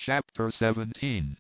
Chapter 17.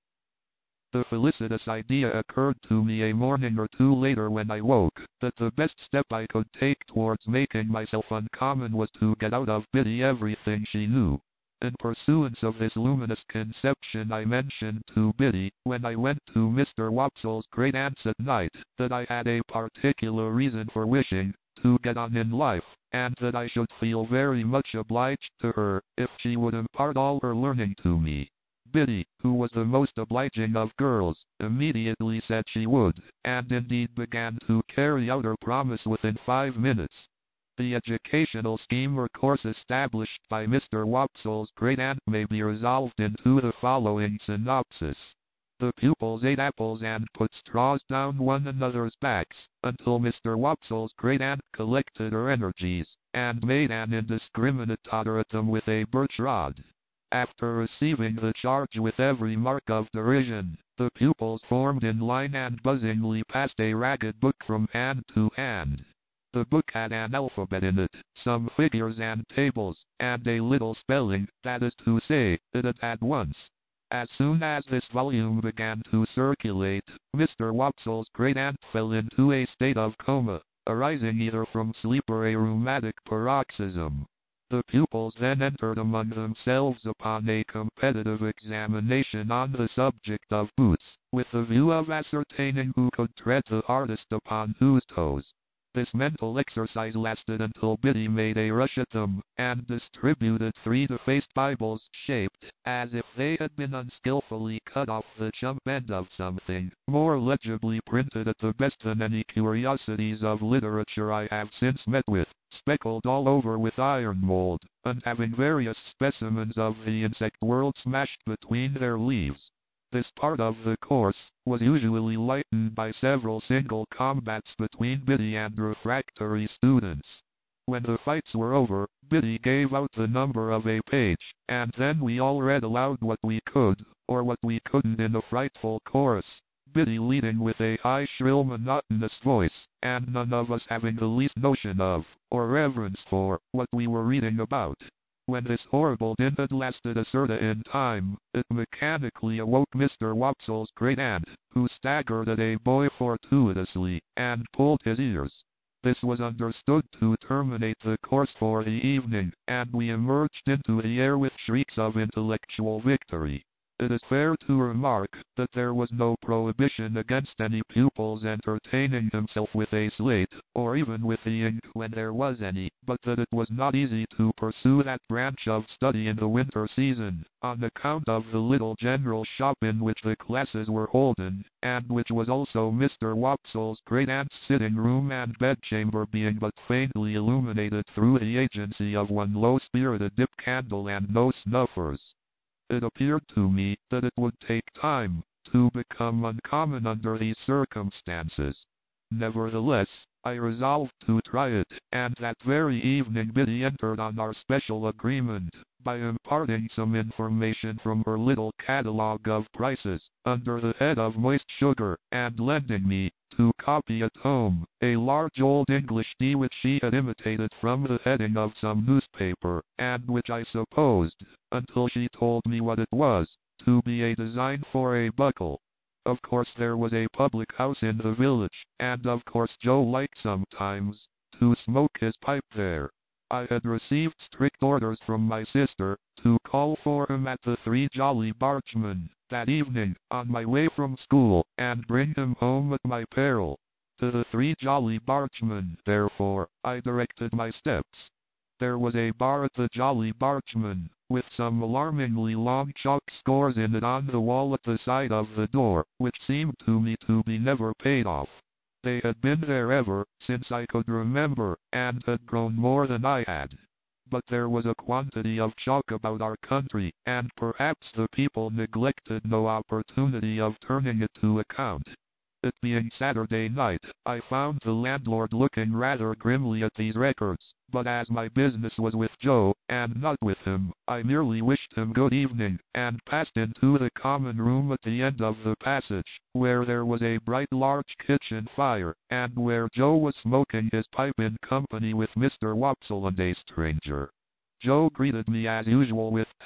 The felicitous idea occurred to me a morning or two later when I woke, that the best step I could take towards making myself uncommon was to get out of Biddy everything she knew. In pursuance of this luminous conception, I mentioned to Biddy, when I went to Mr. Wopsle's great-aunt's at night, that I had a particular reason for wishing to get on in life, and that I should feel very much obliged to her if she would impart all her learning to me. Biddy, who was the most obliging of girls, immediately said she would, and indeed began to carry out her promise within 5 minutes. The educational scheme or course established by Mr. Wopsle's great-aunt may be resolved into the following synopsis. The pupils ate apples and put straws down one another's backs, until Mr. Wopsle's great-aunt collected her energies, and made an indiscriminate totter at them with a birch rod. After receiving the charge with every mark of derision, the pupils formed in line and buzzingly passed a ragged book from hand to hand. The book had an alphabet in it, some figures and tables, and a little spelling, that is to say, it had once. As soon as this volume began to circulate, Mr. Wopsle's great-aunt fell into a state of coma, arising either from sleep or a rheumatic paroxysm. The pupils then entered among themselves upon a competitive examination on the subject of boots, with the view of ascertaining who could tread the hardest upon whose toes. This mental exercise lasted until Biddy made a rush at them, and distributed 3 defaced Bibles, shaped as if they had been unskillfully cut off the chump end of something, more legibly printed at the best than any curiosities of literature I have since met with, speckled all over with iron mold, and having various specimens of the insect world smashed between their leaves. This part of the course was usually lightened by several single combats between Biddy and refractory students. When the fights were over, Biddy gave out the number of a page, and then we all read aloud what we could, or what we couldn't in a frightful chorus, Biddy leading with a high, shrill, monotonous voice, and none of us having the least notion of, or reverence for, what we were reading about. When this horrible din had lasted a certain time, it mechanically awoke Mr. Wopsle's great-aunt, who staggered at a boy fortuitously, and pulled his ears. This was understood to terminate the course for the evening, and we emerged into the air with shrieks of intellectual victory. It is fair to remark that there was no prohibition against any pupil's entertaining himself with a slate, or even with the ink when there was any, but that it was not easy to pursue that branch of study in the winter season, on account of the little general shop in which the classes were holden, and which was also Mr. Wopsle's great-aunt's sitting-room and bedchamber, being but faintly illuminated through the agency of one low-spirited dip candle and no snuffers. It appeared to me that it would take time to become uncommon under these circumstances. Nevertheless, I resolved to try it, and that very evening Biddy entered on our special agreement, by imparting some information from her little catalogue of prices, under the head of moist sugar, and lending me, to copy at home, a large old English tea which she had imitated from the heading of some newspaper, and which I supposed, until she told me what it was, to be a design for a buckle. Of course there was a public house in the village, and of course Joe liked sometimes to smoke his pipe there. I had received strict orders from my sister to call for him at the Three Jolly Bargemen that evening on my way from school, and bring him home at my peril. To the Three Jolly Bargemen, therefore, I directed my steps. There was a bar at the Jolly Bargemen, with some alarmingly long chalk scores in it on the wall at the side of the door, which seemed to me to be never paid off. They had been there ever since I could remember, and had grown more than I had. But there was a quantity of chalk about our country, and perhaps the people neglected no opportunity of turning it to account. It being Saturday night, I found the landlord looking rather grimly at these records, but as my business was with Joe, and not with him, I merely wished him good evening, and passed into the common room at the end of the passage, where there was a bright large kitchen fire, and where Joe was smoking his pipe in company with Mr. Wopsle and a stranger. Joe greeted me as usual with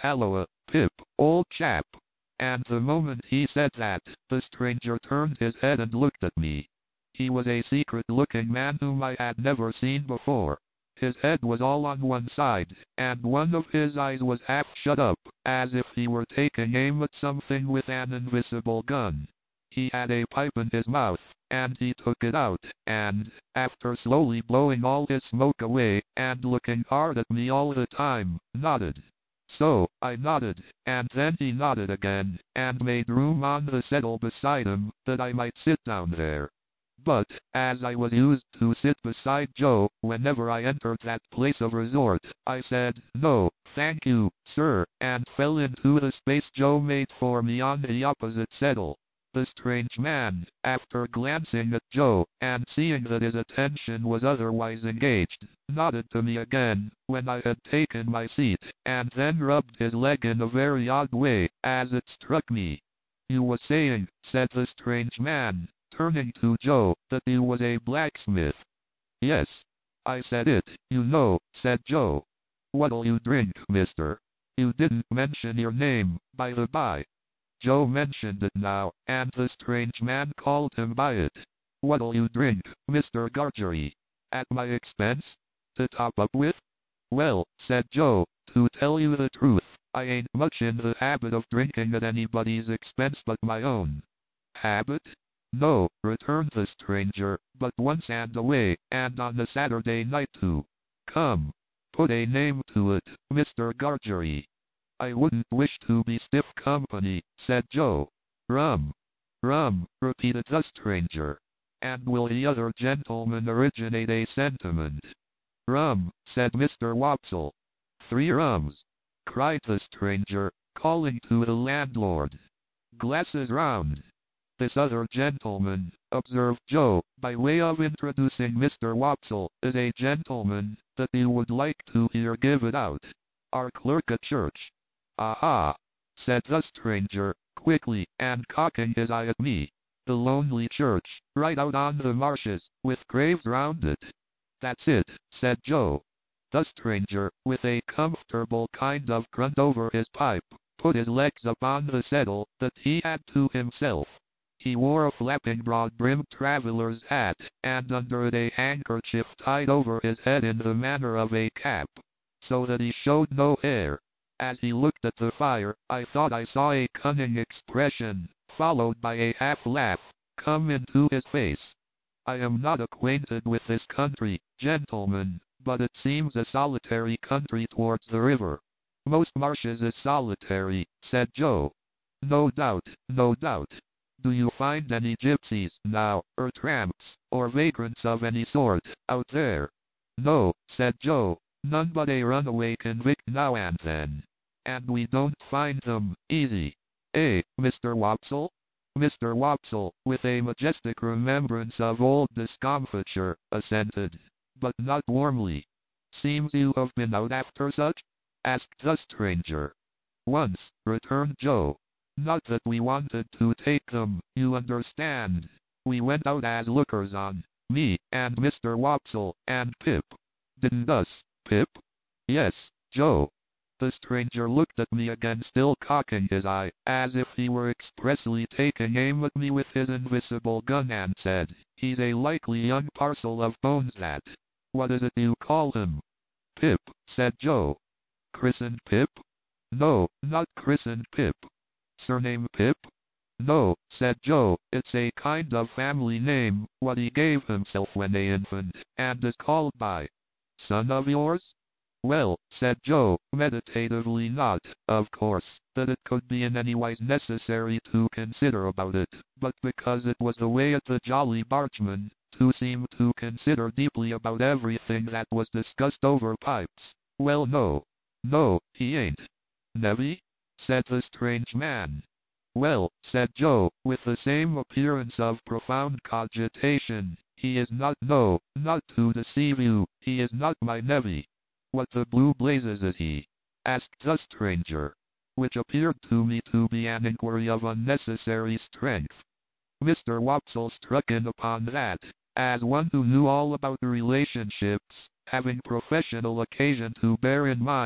halloa, Pip, old chap. And the moment he said that, the stranger turned his head and looked at me. He was a secret-looking man whom I had never seen before. His head was all on one side, and one of his eyes was half shut up, as if he were taking aim at something with an invisible gun. He had a pipe in his mouth, and he took it out, and, after slowly blowing all his smoke away, and looking hard at me all the time, nodded. So, I nodded, and then he nodded again, and made room on the settle beside him, that I might sit down there. But, as I was used to sit beside Joe, whenever I entered that place of resort, I said, "No, thank you, sir," and fell into the space Joe made for me on the opposite settle. The strange man, after glancing at Joe, and seeing that his attention was otherwise engaged, nodded to me again, when I had taken my seat, and then rubbed his leg in a very odd way, as it struck me. "You was saying," said the strange man, turning to Joe, "that you was a blacksmith." "Yes. I said it, you know," said Joe. "What'll you drink, mister? You didn't mention your name, by the by." Joe mentioned it now, and the strange man called him by it. "What'll you drink, Mr. Gargery? At my expense? To top up with?" "Well," said Joe, "to tell you the truth, I ain't much in the habit of drinking at anybody's expense but my own." "Habit?" "No," returned the stranger, "but once and away, and on a Saturday night too. Come, put a name to it, Mr. Gargery." "I wouldn't wish to be stiff company," said Joe. "Rum." "Rum," repeated the stranger. "And will the other gentleman originate a sentiment?" "Rum," said Mr. Wopsle. "3 rums," cried the stranger, calling to the landlord. "Glasses round." "This other gentleman," observed Joe, by way of introducing Mr. Wopsle, "is a gentleman that you would like to hear give it out. Our clerk at church." "Aha!" said the stranger, quickly, and cocking his eye at me. "The lonely church, right out on the marshes, with graves round it." "That's it," said Joe. The stranger, with a comfortable kind of grunt over his pipe, put his legs upon the settle that he had to himself. He wore a flapping broad-brimmed traveller's hat, and under it a handkerchief tied over his head in the manner of a cap, so that he showed no hair. As he looked at the fire, I thought I saw a cunning expression, followed by a half-laugh, come into his face. "I am not acquainted with this country, gentlemen, but it seems a solitary country towards the river." "Most marshes is solitary," said Joe. "No doubt, no doubt. Do you find any gypsies, now, or tramps, or vagrants of any sort, out there?" "No," said Joe, "none but a runaway convict now and then. And we don't find them easy. Eh, Mr. Wopsle?" Mr. Wopsle, with a majestic remembrance of old discomfiture, assented, but not warmly. "Seems you have been out after such?" asked the stranger. "Once," returned Joe. "Not that we wanted to take them, you understand. We went out as lookers-on, me, and Mr. Wopsle, and Pip." "Didn't us, Pip?" "Yes, Joe." The stranger looked at me again, still cocking his eye, as if he were expressly taking aim at me with his invisible gun, and said, "He's a likely young parcel of bones, that. What is it you call him?" "Pip," said Joe. "Christened Pip?" "No, not christened Pip." "Surname Pip?" "No," said Joe, "it's a kind of family name, what he gave himself when a infant, and is called by." "Son of yours?" "Well," said Joe, meditatively, "not, of course, that it could be in any wise necessary to consider about it, but because it was the way at the Jolly Bargeman, to seem to consider deeply about everything that was discussed over pipes. Well, no. No, he ain't." "Nevy?" said the strange man. "Well," said Joe, with the same appearance of profound cogitation, "he is not, no, not to deceive you, he is not my nevy." "What the blue blazes is he?" asked the stranger, which appeared to me to be an inquiry of unnecessary strength. Mr. Wopsle struck in upon that, as one who knew all about relationships, having professional occasion to bear in mind,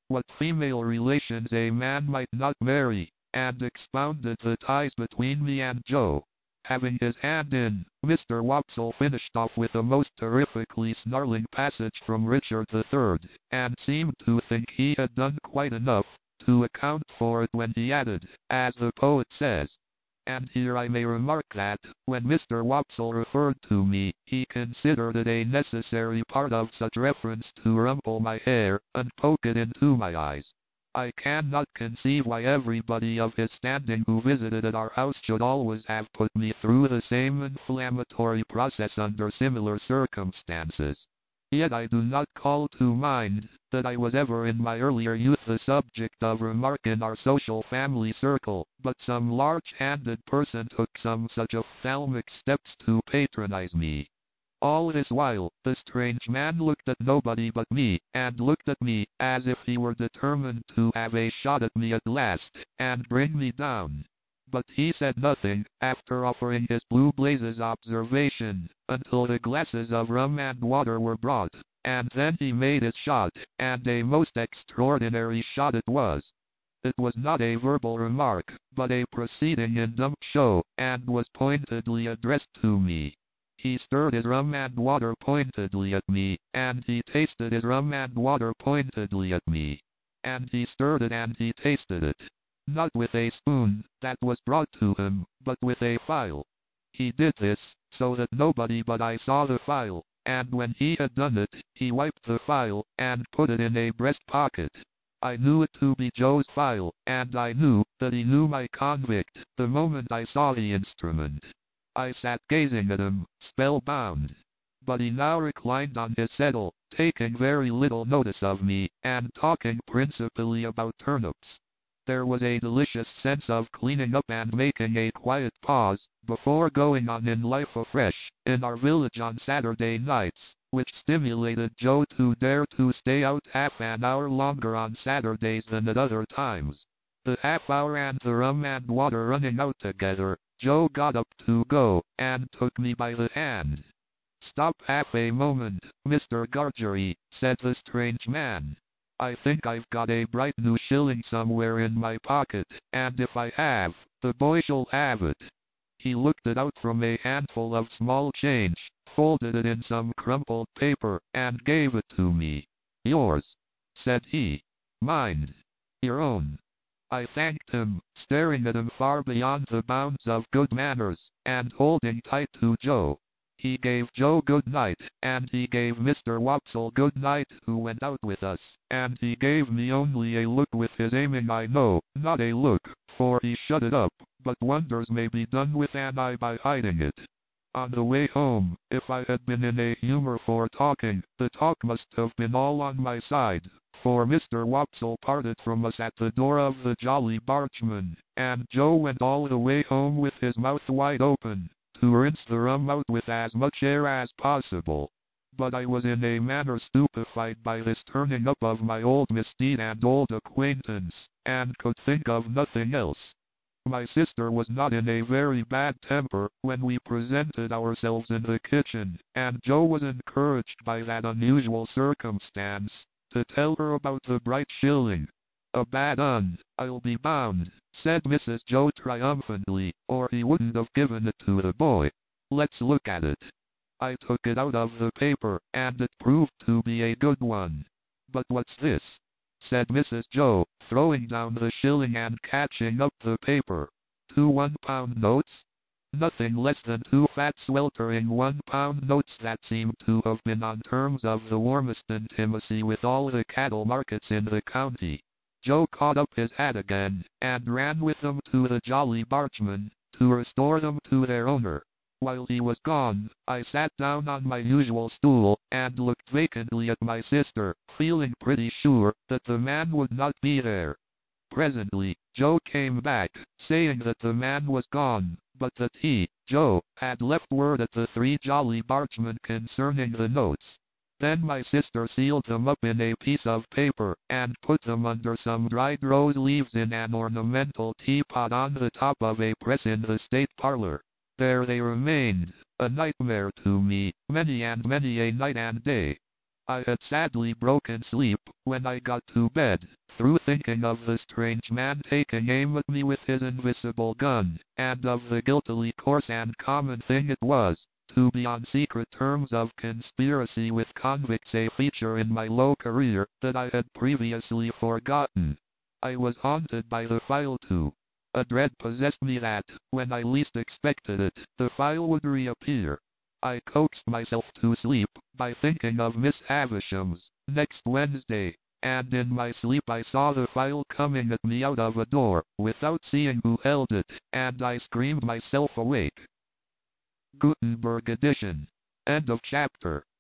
what female relations a man might not marry, and expounded the ties between me and Joe. Having his hand in, Mr. Wopsle finished off with a most terrifically snarling passage from Richard III, and seemed to think he had done quite enough to account for it when he added, as the poet says, and here I may remark that, when Mr. Wopsle referred to me, he considered it a necessary part of such reference to rumple my hair, and poke it into my eyes. I cannot conceive why everybody of his standing who visited at our house should always have put me through the same inflammatory process under similar circumstances. Yet I do not call to mind that I was ever in my earlier youth the subject of remark in our social family circle, but some large-handed person took some such ophthalmic steps to patronize me. All this while, the strange man looked at nobody but me, and looked at me as if he were determined to have a shot at me at last, and bring me down. But he said nothing, after offering his blue blazes observation, until the glasses of rum and water were brought, and then he made his shot, and a most extraordinary shot it was. It was not a verbal remark, but a proceeding in dumb show, and was pointedly addressed to me. He stirred his rum and water pointedly at me, and he tasted his rum and water pointedly at me. And he stirred it and he tasted it. Not with a spoon, that was brought to him, but with a file. He did this, so that nobody but I saw the file, and when he had done it, he wiped the file, and put it in a breast pocket. I knew it to be Joe's file, and I knew that he knew my convict, the moment I saw the instrument. I sat gazing at him, spellbound. But he now reclined on his settle, taking very little notice of me, and talking principally about turnips. There was a delicious sense of cleaning up and making a quiet pause, before going on in life afresh, in our village on Saturday nights, which stimulated Joe to dare to stay out half an hour longer on Saturdays than at other times. The half hour and the rum and water running out together, Joe got up to go, and took me by the hand. "Stop half a moment, Mr. Gargery," said the strange man. "I think I've got a bright new shilling somewhere in my pocket, and if I have, the boy shall have it." He looked it out from a handful of small change, folded it in some crumpled paper, and gave it to me. "Yours," said he. "Mind, your own." I thanked him, staring at him far beyond the bounds of good manners, and holding tight to Joe. He gave Joe good night, and he gave Mr. Wopsle good night who went out with us, and he gave me only a look with his aiming eye, no, not a look, for he shut it up, but wonders may be done with an eye by hiding it. On the way home, if I had been in a humor for talking, the talk must have been all on my side, for Mr. Wopsle parted from us at the door of the Jolly Bargeman, and Joe went all the way home with his mouth wide open, to rinse the rum out with as much air as possible. But I was in a manner stupefied by this turning up of my old misdeed and old acquaintance, and could think of nothing else. My sister was not in a very bad temper when we presented ourselves in the kitchen, and Joe was encouraged by that unusual circumstance to tell her about the bright shilling. "A bad un, I'll be bound," said Mrs. Joe triumphantly, "or he wouldn't have given it to the boy. Let's look at it." I took it out of the paper, and it proved to be a good one. "But what's this?" said Mrs. Joe, throwing down the shilling and catching up the paper. "2 1-pound notes?" Nothing less than 2 fat sweltering 1-pound notes that seemed to have been on terms of the warmest intimacy with all the cattle markets in the county. Joe caught up his hat again, and ran with them to the Jolly Bargeman, to restore them to their owner. While he was gone, I sat down on my usual stool, and looked vacantly at my sister, feeling pretty sure that the man would not be there. Presently, Joe came back, saying that the man was gone, but that he, Joe, had left word at the 3 Jolly Bargemen concerning the notes. Then my sister sealed them up in a piece of paper, and put them under some dried rose leaves in an ornamental teapot on the top of a press in the state parlor. There they remained, a nightmare to me, many and many a night and day. I had sadly broken sleep when I got to bed, through thinking of the strange man taking aim at me with his invisible gun, and of the guiltily coarse and common thing it was to be on secret terms of conspiracy with convicts, a feature in my low career that I had previously forgotten. I was haunted by the file too. A dread possessed me that, when I least expected it, the file would reappear. I coaxed myself to sleep by thinking of Miss Havisham's next Wednesday, and in my sleep I saw the file coming at me out of a door, without seeing who held it, and I screamed myself awake. Gutenberg edition. End of chapter.